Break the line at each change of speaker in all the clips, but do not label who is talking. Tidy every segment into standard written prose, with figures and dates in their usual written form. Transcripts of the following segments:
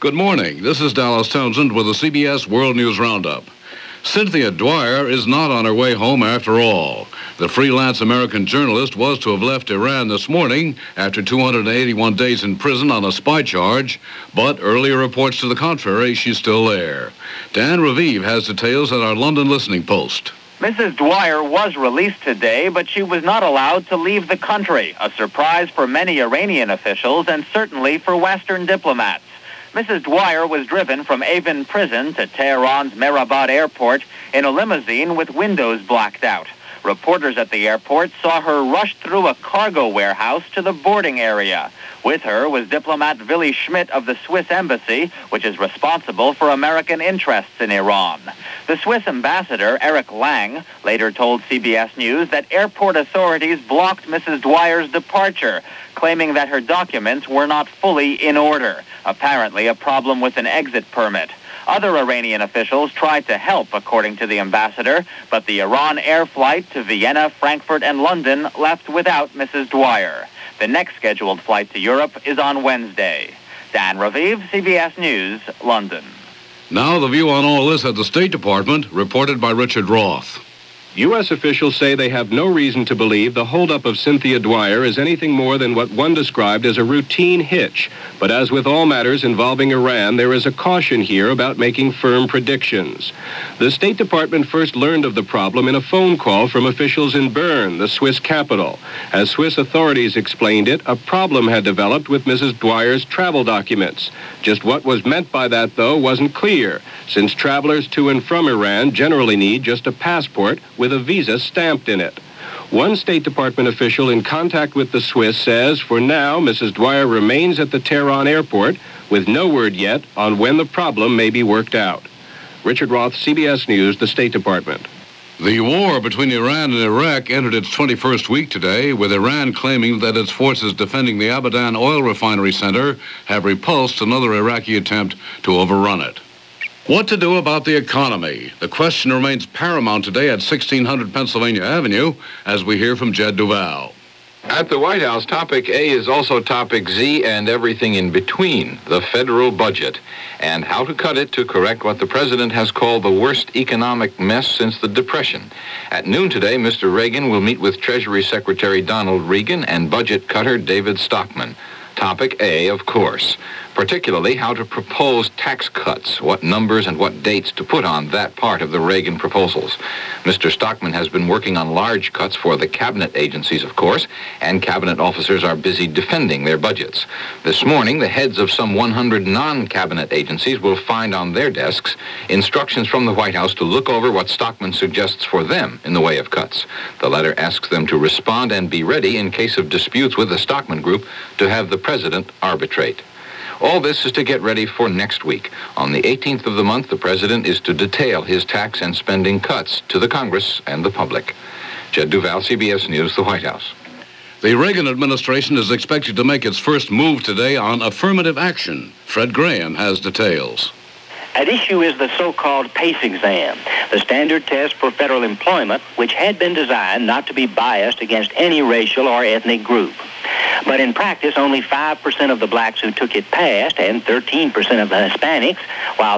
Good morning. This is Dallas Townsend with the CBS World News Roundup. Cynthia Dwyer is not on her way home after all. The freelance American journalist was to have left Iran this morning after 281 days in prison on a spy charge, but earlier reports to the contrary, she's still there. Dan Raviv has details at our London listening post.
Mrs. Dwyer was released today, but she was not allowed to leave the country, a surprise for many Iranian officials and certainly for Western diplomats. Mrs. Dwyer was driven from Evin prison to Tehran's Mehrabad airport in a limousine with windows blacked out. Reporters at the airport saw her rush through a cargo warehouse to the boarding area. With her was diplomat Willy Schmidt of the Swiss embassy, which is responsible for American interests in Iran. The Swiss ambassador, Eric Lang, later told CBS News that airport authorities blocked Mrs. Dwyer's departure, claiming that her documents were not fully in order, apparently a problem with an exit permit. Other Iranian officials tried to help, according to the ambassador, but the Iran Air flight to Vienna, Frankfurt, and London left without Mrs. Dwyer. The next scheduled flight to Europe is on Wednesday. Dan Raviv, CBS News, London.
Now the view on all this at the State Department, reported by Richard Roth.
U.S. officials say they have no reason to believe the holdup of Cynthia Dwyer is anything more than what one described as a routine hitch. But as with all matters involving Iran, there is a caution here about making firm predictions. The State Department first learned of the problem in a phone call from officials in Bern, the Swiss capital. As Swiss authorities explained it, a problem had developed with Mrs. Dwyer's travel documents. Just what was meant by that, though, wasn't clear, since travelers to and from Iran generally need just a passport with a visa stamped in it. One State Department official in contact with the Swiss says for now Mrs. Dwyer remains at the Tehran airport with no word yet on when the problem may be worked out. Richard Roth, CBS News, the State Department.
The war between Iran and Iraq entered its 21st week today, with Iran claiming that its forces defending the Abadan oil refinery center have repulsed another Iraqi attempt to overrun it. What to do about the economy? The question remains paramount today at 1600 Pennsylvania Avenue as we hear from Jed Duval.
At the White House, topic A is also topic Z and everything in between, the federal budget, and how to cut it to correct what the president has called the worst economic mess since the Depression. At noon today, Mr. Reagan will meet with Treasury Secretary Donald Regan and budget cutter David Stockman. Topic A, of course, particularly how to propose tax cuts, what numbers and what dates to put on that part of the Reagan proposals. Mr. Stockman has been working on large cuts for the cabinet agencies, of course, and cabinet officers are busy defending their budgets. This morning, the heads of some 100 non-cabinet agencies will find on their desks instructions from the White House to look over what Stockman suggests for them in the way of cuts. The letter asks them to respond and be ready in case of disputes with the Stockman Group to have the president arbitrate. All this is to get ready for next week. On the 18th of the month, the president is to detail his tax and spending cuts to the Congress and the public. Jed Duval, CBS News, the White House.
The Reagan administration is expected to make its first move today on affirmative action. Fred Graham has details.
At issue is the so-called PACE exam, the standard test for federal employment, which had been designed not to be biased against any racial or ethnic group. But in practice, only 5% of the blacks who took it passed and 13% of the Hispanics, while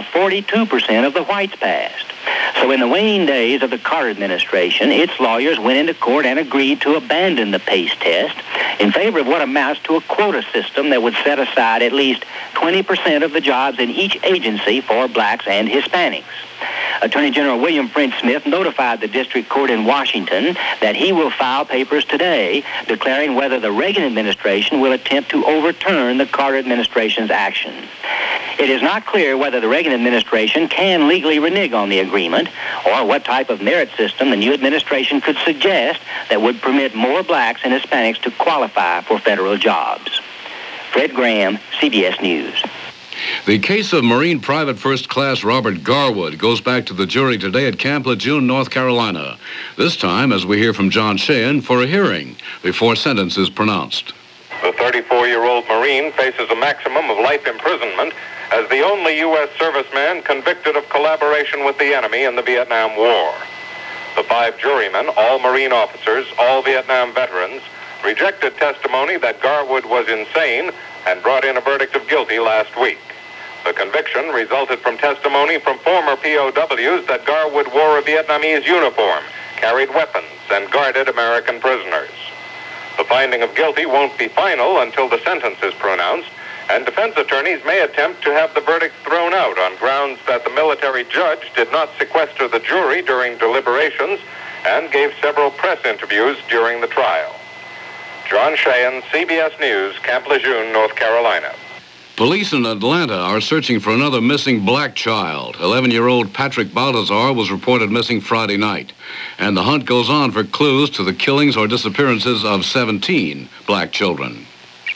42% of the whites passed. So in the waning days of the Carter administration, its lawyers went into court and agreed to abandon the PACE test in favor of what amounts to a quota system that would set aside at least 20% of the jobs in each agency for blacks and Hispanics. Attorney General William French Smith notified the district court in Washington that he will file papers today declaring whether the Reagan administration will attempt to overturn the Carter administration's action. It is not clear whether the Reagan administration can legally renege on the agreement or what type of merit system the new administration could suggest that would permit more blacks and Hispanics to qualify for federal jobs. Fred Graham, CBS News.
The case of Marine Private First Class Robert Garwood goes back to the jury today at Camp Lejeune, North Carolina. This time, as we hear from John Sheehan, for a hearing before sentence is pronounced.
The 34-year-old Marine faces a maximum of life imprisonment as the only U.S. serviceman convicted of collaboration with the enemy in the Vietnam War. The 5 jurymen, all Marine officers, all Vietnam veterans, rejected testimony that Garwood was insane and brought in a verdict of guilty last week. The conviction resulted from testimony from former POWs that Garwood wore a Vietnamese uniform, carried weapons, and guarded American prisoners. The finding of guilty won't be final until the sentence is pronounced, and defense attorneys may attempt to have the verdict thrown out on grounds that the military judge did not sequester the jury during deliberations and gave several press interviews during the trial. John Sheehan, CBS News, Camp Lejeune, North Carolina.
Police in Atlanta are searching for another missing black child. 11-year-old Patrick Baltazar was reported missing Friday night. And the hunt goes on for clues to the killings or disappearances of 17 black children.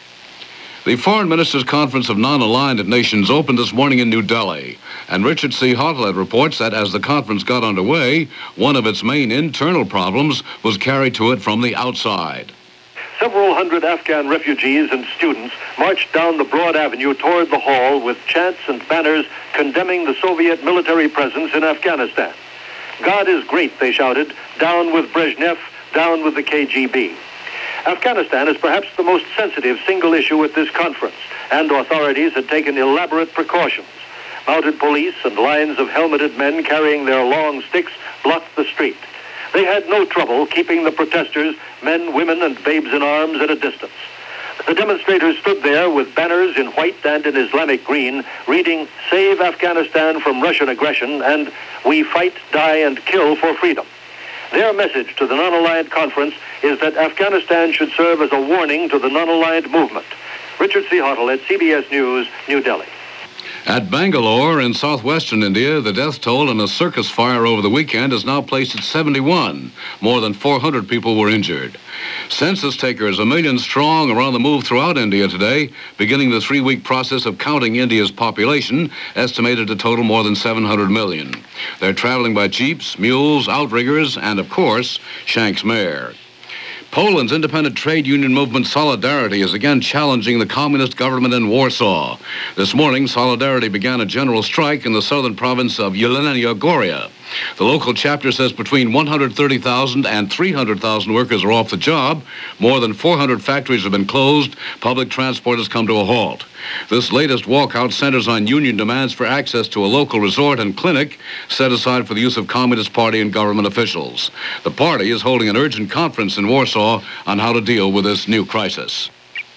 The Foreign Ministers' Conference of Non-Aligned Nations opened this morning in New Delhi, and Richard C. Hottelet reports that as the conference got underway, one of its main internal problems was carried to it from the outside.
Several hundred Afghan refugees and students marched down the broad avenue toward the hall with chants and banners condemning the Soviet military presence in Afghanistan. God is great, they shouted, down with Brezhnev, down with the KGB. Afghanistan is perhaps the most sensitive single issue at this conference, and authorities had taken elaborate precautions. Mounted police and lines of helmeted men carrying their long sticks blocked the street. They had no trouble keeping the protesters, men, women, and babes in arms, at a distance. The demonstrators stood there with banners in white and in Islamic green, reading, "Save Afghanistan from Russian aggression," and "We fight, die, and kill for freedom." Their message to the Non-Aligned Conference is that Afghanistan should serve as a warning to the non-aligned movement. Richard C. Hottelet, CBS News, New Delhi.
At Bangalore in southwestern India, the death toll in a circus fire over the weekend is now placed at 71. More than 400 people were injured. Census takers, 1 million strong, are on the move throughout India today, beginning the 3-week process of counting India's population, estimated to total more than 700 million. They're traveling by jeeps, mules, outriggers, and, of course, Shanks Mare. Poland's independent trade union movement Solidarity is again challenging the communist government in Warsaw. This morning, Solidarity began a general strike in the southern province of Jelenia Góra. The local chapter says between 130,000 and 300,000 workers are off the job. More than 400 factories have been closed. Public transport has come to a halt. This latest walkout centers on union demands for access to a local resort and clinic set aside for the use of Communist Party and government officials. The party is holding an urgent conference in Warsaw on how to deal with this new crisis.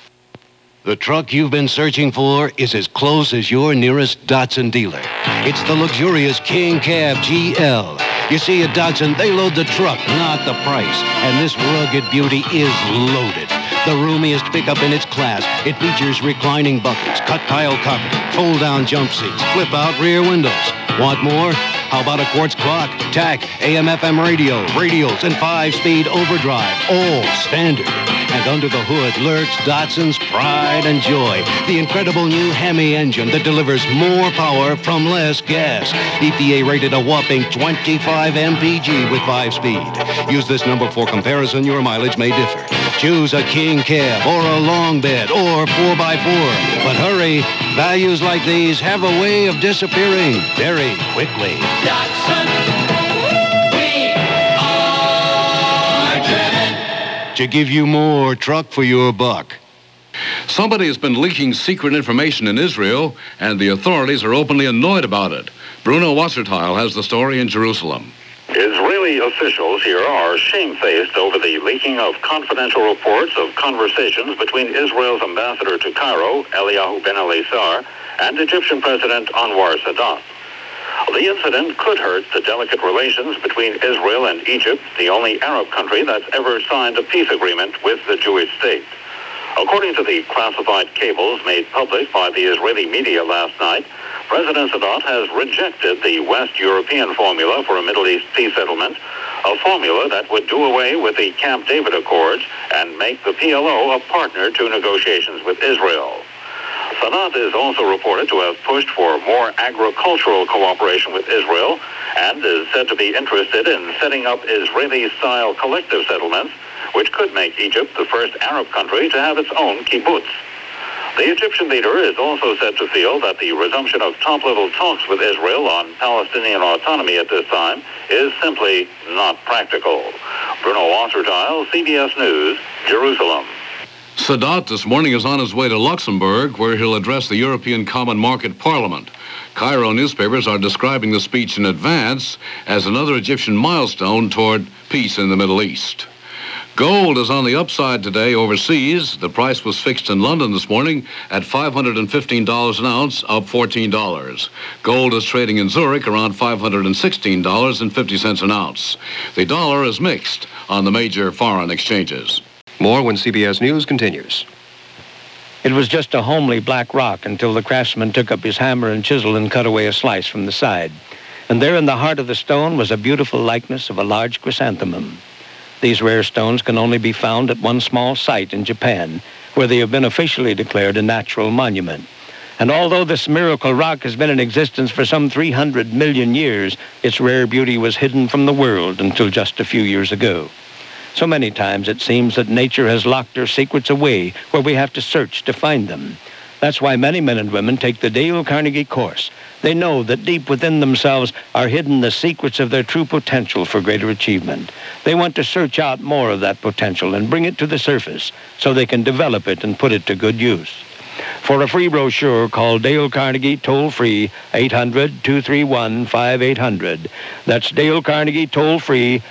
The truck you've been searching for is as close as your nearest Datsun dealer. It's the luxurious King Cab GL. You see, at Datsun, they load the truck, not the price. And this rugged beauty is loaded. The roomiest pickup in its class. It features reclining buckets, cut tile carpet, fold-down jump seats, flip-out rear windows. Want more? How about a quartz clock, tack, AM/FM radio, radials, and 5-speed overdrive, all standard. And under the hood lurks Datsun's pride and joy, the incredible new Hemi engine that delivers more power from less gas. EPA rated a whopping 25 mpg with 5-speed. Use this number for comparison. Your mileage may differ. Choose a King Cab or a long bed or 4x4. But hurry, values like these have a way of disappearing very quickly.
Datsun, we are driven
to give you more truck for your buck.
Somebody has been leaking secret information in Israel, and the authorities are openly annoyed about it. Bruno Wasserteil has the story in Jerusalem.
Israeli officials here are shamefaced over the leaking of confidential reports of conversations between Israel's ambassador to Cairo, Eliyahu Ben Elazar, and Egyptian President Anwar Sadat. The incident could hurt the delicate relations between Israel and Egypt, the only Arab country that's ever signed a peace agreement with the Jewish state. According to the classified cables made public by the Israeli media last night, President Sadat has rejected the West European formula for a Middle East peace settlement, a formula that would do away with the Camp David Accords and make the PLO a partner to negotiations with Israel. Sadat is also reported to have pushed for more agricultural cooperation with Israel and is said to be interested in setting up Israeli-style collective settlements, which could make Egypt the first Arab country to have its own kibbutz. The Egyptian leader is also said to feel that the resumption of top-level talks with Israel on Palestinian autonomy at this time is simply not practical. Bruno Wasserteil, CBS News, Jerusalem.
Sadat this morning is on his way to Luxembourg, where he'll address the European Common Market Parliament. Cairo newspapers are describing the speech in advance as another Egyptian milestone toward peace in the Middle East. Gold is on the upside today overseas. The price was fixed in London this morning at $515 an ounce, up $14. Gold is trading in Zurich around $516.50 an ounce. The dollar is mixed on the major foreign exchanges.
More when CBS News continues.
It was just a homely black rock until the craftsman took up his hammer and chisel and cut away a slice from the side. And there in the heart of the stone was a beautiful likeness of a large chrysanthemum. These rare stones can only be found at one small site in Japan, where they have been officially declared a natural monument. And although this miracle rock has been in existence for some 300 million years, its rare beauty was hidden from the world until just a few years ago. So many times it seems that nature has locked her secrets away where we have to search to find them. That's why many men and women take the Dale Carnegie course. They know that deep within themselves are hidden the secrets of their true potential for greater achievement. They want to search out more of that potential and bring it to the surface so they can develop it and put it to good use. For a free brochure, call Dale Carnegie toll-free 800-231-5800. That's Dale Carnegie toll-free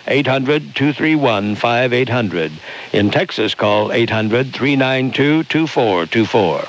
800-231-5800. In Texas, call 800-392-2424.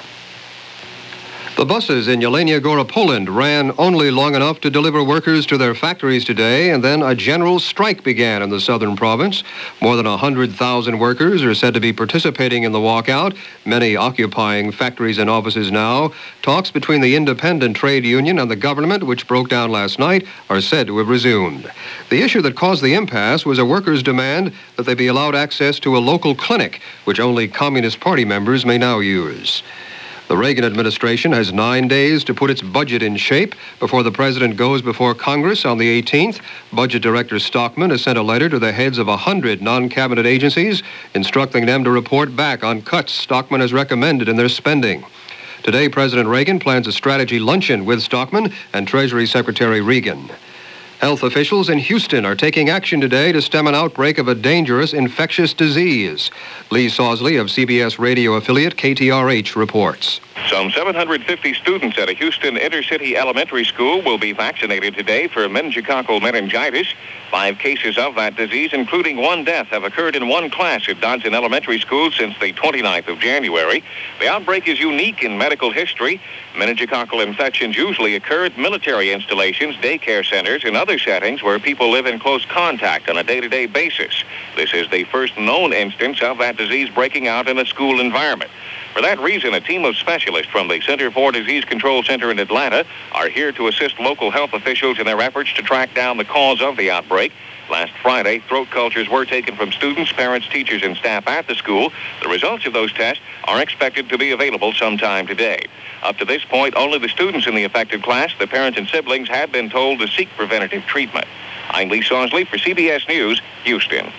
The buses in Jelenia Góra, Poland ran only long enough to deliver workers to their factories today, and then a general strike began in the southern province. More than 100,000 workers are said to be participating in the walkout, many occupying factories and offices now. Talks between the independent trade union and the government, which broke down last night, are said to have resumed. The issue that caused the impasse was a workers' demand that they be allowed access to a local clinic, which only Communist Party members may now use. The Reagan administration has 9 days to put its budget in shape before the president goes before Congress on the 18th. Budget Director Stockman has sent a letter to the heads of 100 non-cabinet agencies instructing them to report back on cuts Stockman has recommended in their spending. Today, President Reagan plans a strategy luncheon with Stockman and Treasury Secretary Regan. Health officials in Houston are taking action today to stem an outbreak of a dangerous infectious disease. Lee Sausley of CBS radio affiliate KTRH reports.
Some 750 students at a Houston inner-city elementary school will be vaccinated today for meningococcal meningitis. 5 cases of that disease, including 1 death, have occurred in 1 class at Dodson Elementary School since the 29th of January. The outbreak is unique in medical history. Meningococcal infections usually occur at military installations, daycare centers, and other settings where people live in close contact on a day-to-day basis. This is the first known instance of that disease breaking out in a school environment. For that reason, a team of specialists from the Center for Disease Control Center in Atlanta are here to assist local health officials in their efforts to track down the cause of the outbreak. Last Friday, throat cultures were taken from students, parents, teachers, and staff at the school. The results of those tests are expected to be available sometime today. Up to this point, only the students in the affected class, the parents and siblings, have been told to seek preventative treatment. I'm Lee Sausley for CBS News, Houston.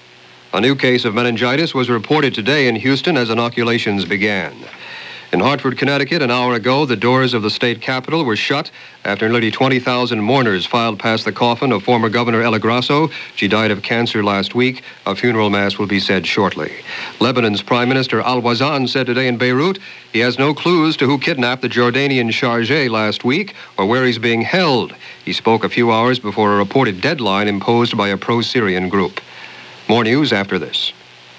A new case of meningitis was reported today in Houston as inoculations began. In Hartford, Connecticut, an hour ago, the doors of the state capitol were shut after nearly 20,000 mourners filed past the coffin of former Governor Ella Grasso. She died of cancer last week. A funeral mass will be said shortly. Lebanon's Prime Minister Al-Wazan said today in Beirut he has no clues to who kidnapped the Jordanian Sharjah last week or where he's being held. He spoke a few hours before a reported deadline imposed by a pro-Syrian group. More news after this.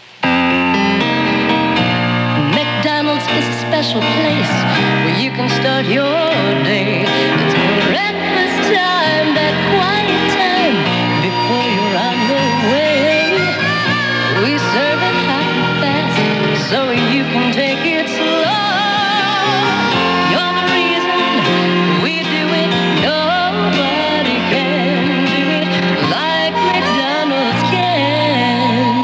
McDonald's is a special place where you can start your day. It's breakfast time, that quiet time before you're on your way. We serve it hot and fast so you can take it slow. You're the reason we do it. Nobody can do it like McDonald's can.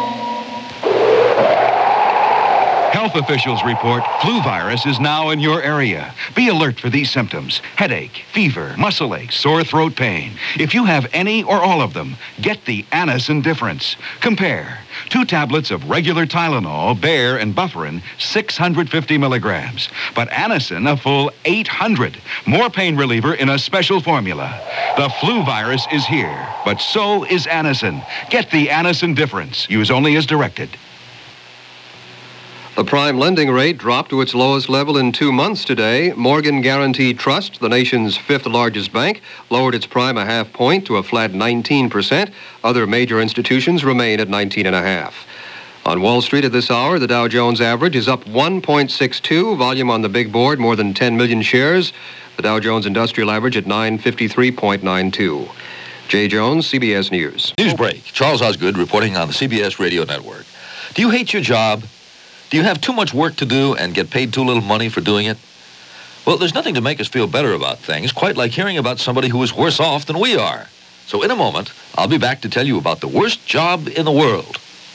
Health officials report flu virus is now in your area. Be alert for these symptoms: headache, fever, muscle aches, sore throat pain. If you have any or all of them, get the Anacin difference. Compare 2 tablets of regular Tylenol, Bayer, and Bufferin, 650 milligrams. But Anacin, a full 800. More pain reliever in a special formula. The flu virus is here, but so is Anacin. Get the Anacin difference. Use only as directed.
The prime lending rate dropped to its lowest level in 2 months today. Morgan Guaranty Trust, the nation's fifth largest bank, lowered its prime a half point to a flat 19%. Other major institutions remain at 19.5%. On Wall Street at this hour, the Dow Jones average is up 1.62. Volume on the big board, more than 10 million shares. The Dow Jones Industrial Average at 953.92. Jay Jones, CBS News.
Newsbreak. Charles Osgood reporting on the CBS Radio Network. Do you hate your job? Do you have too much work to do and get paid too little money for doing it? Well, there's nothing to make us feel better about things, quite like hearing about somebody who is worse off than we are. So in a moment, I'll be back to tell you about the worst job in the world.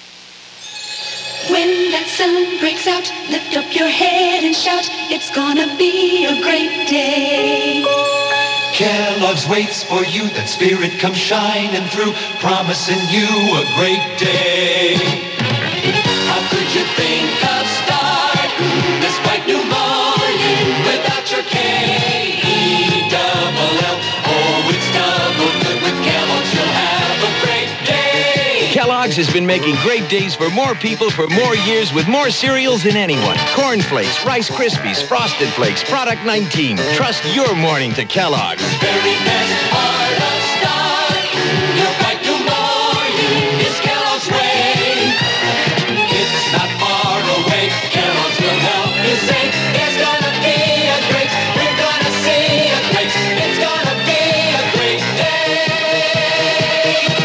When that sun breaks out, lift up your head and shout, it's gonna be a great day.
Kellogg's waits for you, that spirit comes shining through, promising you a great day. How could you think of starting this bright new morning without your K-E-double-L? Oh, it's double good with Kellogg's, you'll have a great day.
Kellogg's has been making great days for more people for more years with more cereals than anyone. Corn Flakes, Rice Krispies, Frosted Flakes, Product 19. Trust your morning to Kellogg's.
The very best part of starting your bright new morning is Kellogg's way. It's not far away. Kellogg's will help you say it's gonna be a great, we're gonna see a great, it's gonna be a great day.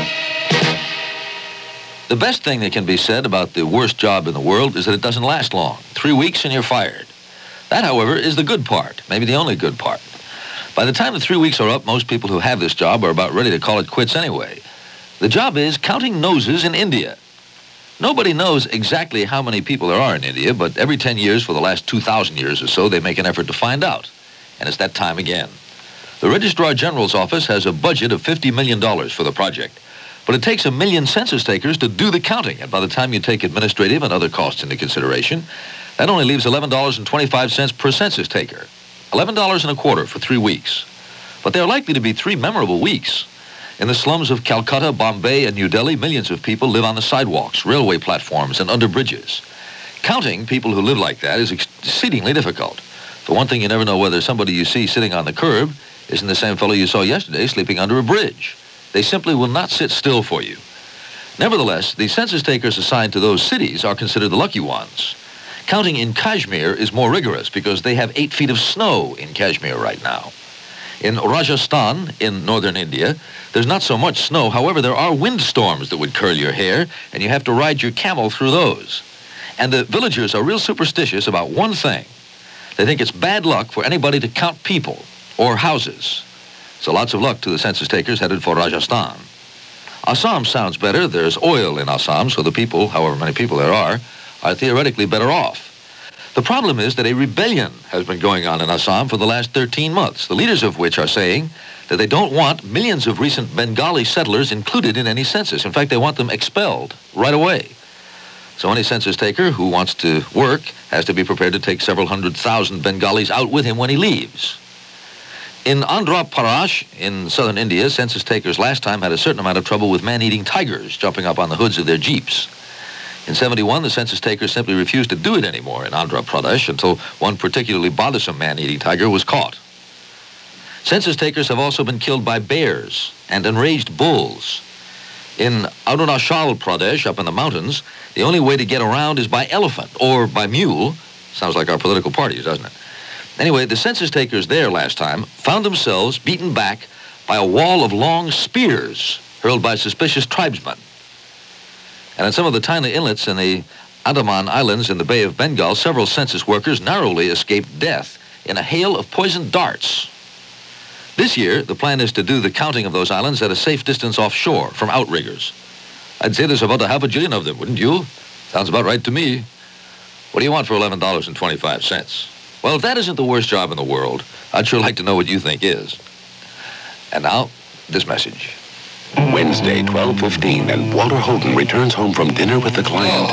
The best thing that can be said about the worst job in the world is that it doesn't last long. 3 weeks and you're fired. That, however, is the good part, maybe the only good part. By the time the 3 weeks are up, most people who have this job are about ready to call it quits anyway. The job is counting noses in India. Nobody knows exactly how many people there are in India, but every 10 years for the last 2,000 years or so, they make an effort to find out. And it's that time again. The Registrar General's office has a budget of $50 million for the project. But it takes 1 million census takers to do the counting, and by the time you take administrative and other costs into consideration, that only leaves $11.25 per census taker. $11.25 for 3 weeks. But there are likely to be 3 memorable weeks. In the slums of Calcutta, Bombay, and New Delhi, millions of people live on the sidewalks, railway platforms, and under bridges. Counting people who live like that is exceedingly difficult. For one thing, you never know whether somebody you see sitting on the curb isn't the same fellow you saw yesterday sleeping under a bridge. They simply will not sit still for you. Nevertheless, the census takers assigned to those cities are considered the lucky ones. Counting in Kashmir is more rigorous because they have 8 feet of snow in Kashmir right now. In Rajasthan, in northern India, there's not so much snow. However, there are windstorms that would curl your hair, and you have to ride your camel through those. And the villagers are real superstitious about one thing. They think it's bad luck for anybody to count people or houses. So lots of luck to the census takers headed for Rajasthan. Assam sounds better. There's oil in Assam, so the people, however many people there are theoretically better off. The problem is that a rebellion has been going on in Assam for the last 13 months, the leaders of which are saying that they don't want millions of recent Bengali settlers included in any census. In fact, they want them expelled right away. So any census taker who wants to work has to be prepared to take several 100,000 Bengalis out with him when he leaves. In Andhra Pradesh, in southern India, census takers last time had a certain amount of trouble with man-eating tigers jumping up on the hoods of their jeeps. In 71, the census takers simply refused to do it anymore in Andhra Pradesh until one particularly bothersome man-eating tiger was caught. Census takers have also been killed by bears and enraged bulls. In Arunachal Pradesh, up in the mountains, the only way to get around is by elephant or by mule. Sounds like our political parties, doesn't it? Anyway, the census takers there last time found themselves beaten back by a wall of long spears hurled by suspicious tribesmen. And in some of the tiny inlets in the Andaman Islands in the Bay of Bengal, several census workers narrowly escaped death in a hail of poisoned darts. This year, the plan is to do the counting of those islands at a safe distance offshore from outriggers. I'd say there's about 500 million of them, wouldn't you? Sounds about right to me. What do you want for $11.25? Well, if that isn't the worst job in the world, I'd sure like to know what you think is. And now, this message.
Wednesday, 12:15, and Walter Holden returns home from dinner with the client.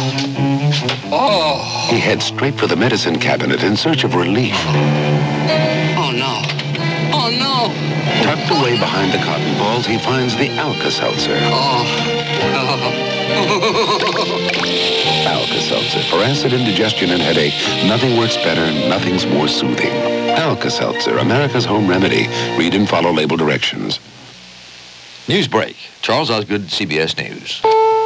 He heads straight for the medicine cabinet in search of relief.
Oh, no. Oh, no.
Tucked away behind the cotton balls, he finds the Alka-Seltzer. Alka-Seltzer. For acid indigestion and headache, nothing works better, nothing's more soothing. Alka-Seltzer, America's home remedy. Read and follow label directions.
News break. Charles Osgood, CBS News.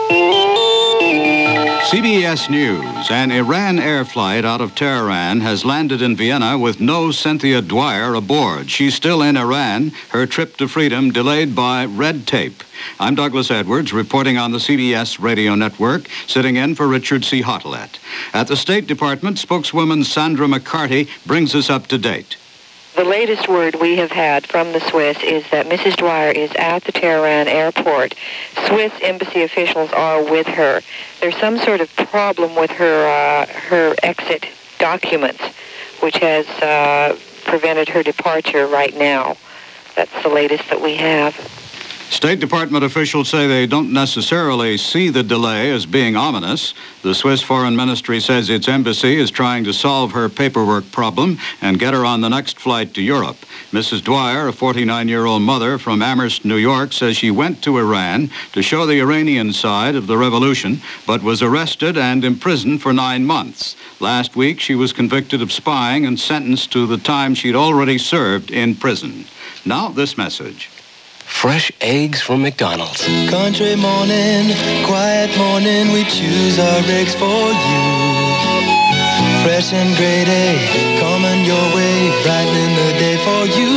CBS News. An Iran air flight out of Tehran has landed in Vienna with no Cynthia Dwyer aboard. She's still in Iran, her trip to freedom delayed by red tape. I'm Douglas Edwards, reporting on the CBS radio network, sitting in for Richard C. Hottelet. At the State Department, spokeswoman Sandra McCarty brings us up to date.
The latest word we have had from the Swiss is that Mrs. Dwyer is at the Tehran airport. Swiss embassy officials are with her. There's some sort of problem with her exit documents, which has prevented her departure right now. That's the latest that we have.
State Department officials say they don't necessarily see the delay as being ominous. The Swiss Foreign Ministry says its embassy is trying to solve her paperwork problem and get her on the next flight to Europe. Mrs. Dwyer, a 49-year-old mother from Amherst, New York, says she went to Iran to show the Iranian side of the revolution, but was arrested and imprisoned for 9 months. Last week, she was convicted of spying and sentenced to the time she'd already served in prison. Now, this message.
Fresh eggs from McDonald's. Country morning, quiet morning, we choose our eggs for you. Fresh and grade A, coming your way, brightening the day for you.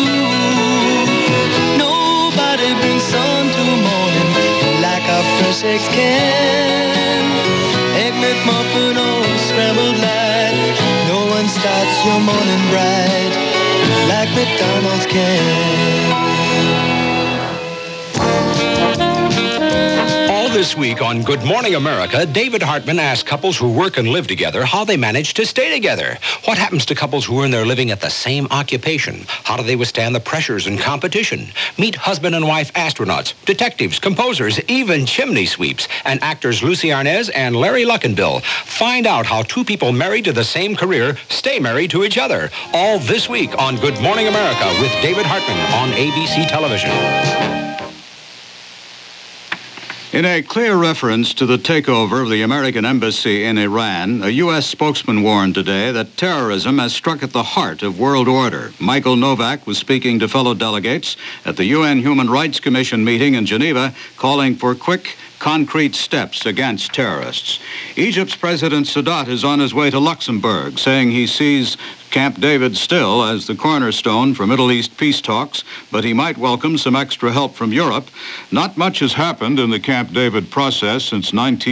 Nobody brings sun to morning like our fresh eggs can. Egg McMuffin or scrambled light, no one starts your morning bright like McDonald's can.
This week on Good Morning America, David Hartman asked couples who work and live together how they manage to stay together. What happens to couples who earn their living at the same occupation? How do they withstand the pressures and competition? Meet husband and wife astronauts, detectives, composers, even chimney sweeps, and actors Lucy Arnaz and Larry Luckenbill. Find out how two people married to the same career stay married to each other. All this week on Good Morning America with David Hartman on ABC Television.
In a clear reference to the takeover of the American embassy in Iran, a U.S. spokesman warned today that terrorism has struck at the heart of world order. Michael Novak was speaking to fellow delegates at the UN Human Rights Commission meeting in Geneva, calling for quick, concrete steps against terrorists. Egypt's President Sadat is on his way to Luxembourg, saying he sees Camp David still as the cornerstone for Middle East peace talks, but he might welcome some extra help from Europe. Not much has happened in the Camp David process since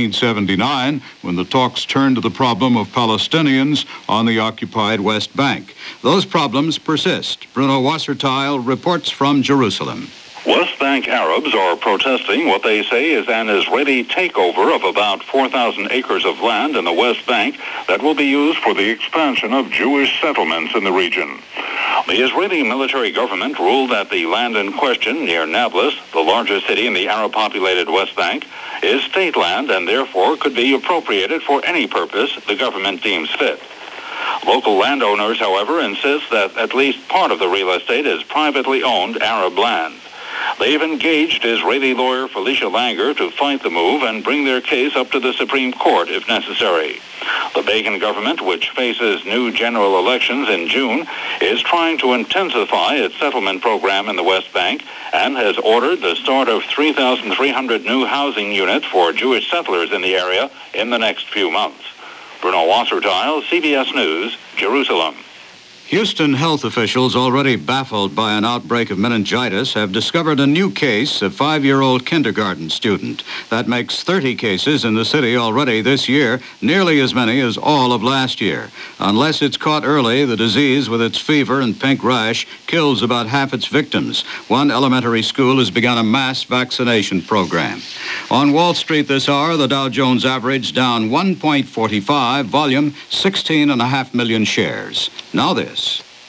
1979, when the talks turned to the problem of Palestinians on the occupied West Bank. Those problems persist. Bruno Wasserteil reports from Jerusalem.
West Bank Arabs are protesting what they say is an Israeli takeover of about 4,000 acres of land in the West Bank that will be used for the expansion of Jewish settlements in the region. The Israeli military government ruled that the land in question near Nablus, the largest city in the Arab-populated West Bank, is state land and therefore could be appropriated for any purpose the government deems fit. Local landowners, however, insist that at least part of the real estate is privately owned Arab land. They've engaged Israeli lawyer Felicia Langer to fight the move and bring their case up to the Supreme Court if necessary. The Begin government, which faces new general elections in June, is trying to intensify its settlement program in the West Bank and has ordered the start of 3,300 new housing units for Jewish settlers in the area in the next few months. Bruno Wasserteil, CBS News, Jerusalem.
Houston health officials, already baffled by an outbreak of meningitis, have discovered a new case of 5-year-old kindergarten student. That makes 30 cases in the city already this year, nearly as many as all of last year. Unless it's caught early, the disease, with its fever and pink rash, kills about half its victims. One elementary school has begun a mass vaccination program. On Wall Street this hour, the Dow Jones average down 1.45, volume 16.5 million shares. Now this.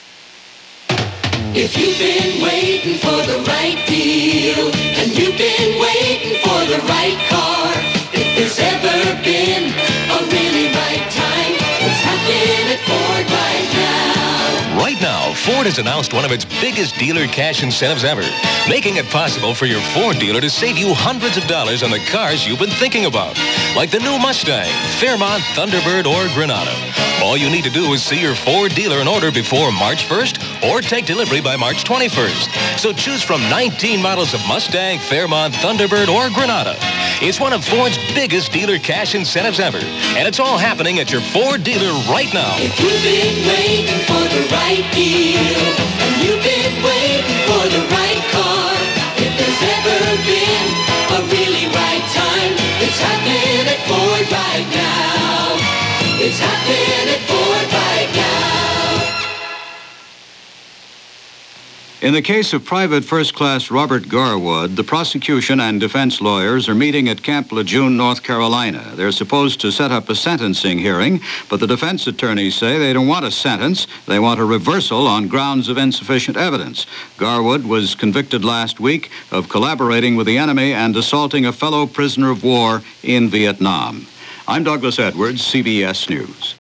If you've been waiting for the right deal, and you've been waiting for the right car, if there's ever been a really right time, it's happening at Ford right now.
Right now,
Ford has announced one of its biggest dealer cash incentives ever, making it possible for your Ford dealer to save you hundreds of dollars on the cars you've been thinking about, like the new Mustang, Fairmont, Thunderbird, or Granada. All you need to do is see your Ford dealer and order before March 1st or take delivery by March 21st. So choose from 19 models of Mustang, Fairmont, Thunderbird, or Granada. It's one of Ford's biggest dealer cash incentives ever, and it's all happening at your Ford dealer right now.
If you've been waiting for the right deal, and you've been waiting for the right car, if there's ever been a really right time, it's happening at Ford right now. It's happening at Ford right now.
In the case of Private First Class Robert Garwood, the prosecution and defense lawyers are meeting at Camp Lejeune, North Carolina. They're supposed to set up a sentencing hearing, but the defense attorneys say they don't want a sentence. They want a reversal on grounds of insufficient evidence. Garwood was convicted last week of collaborating with the enemy and assaulting a fellow prisoner of war in Vietnam. I'm Douglas Edwards, CBS News.